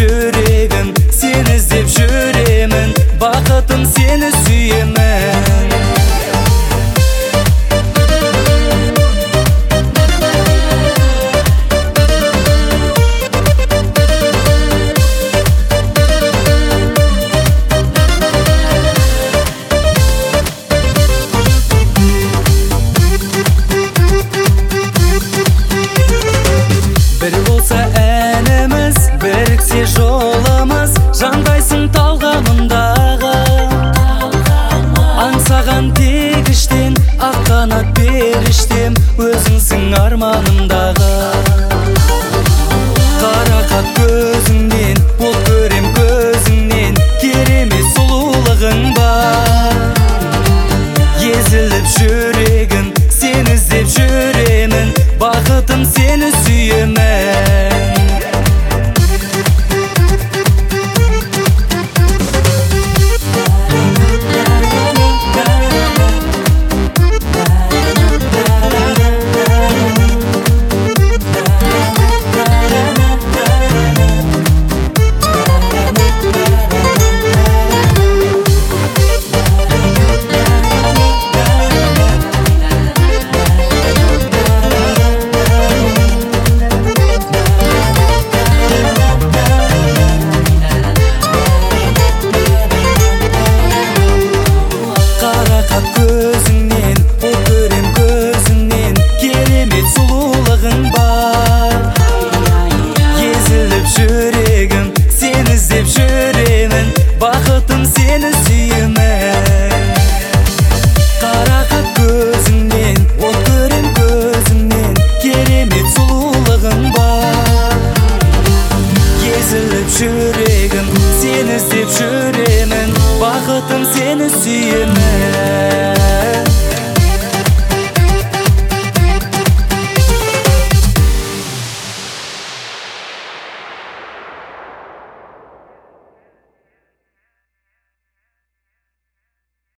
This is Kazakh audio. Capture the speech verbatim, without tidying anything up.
жүрегім, сені іздеп жүремін, бақытым сені сүйемін. Bir болса әніміз, біріксе жолымыз, жандайсың талғамындағы. Аңсаған тегіштен, ақ қанат періштем, өзіңсің арманымдағы. Қарақат көзіңнен, от көрем көзіңнен, керемет сұлулығың бар. Езіліп жүрегім, сені іздеп жүремін, бақытым сені сүйемін. Көзіңнен, от көрем көзіңнен, керемет сұлулығың бар. Езіліп жүрегім, сені іздеп жүремін, бақытым сені сүйемін. Қарақат көзіңнен, от көрем көзіңнен, керемет сұлулығың бар. Езіліп жүрегім,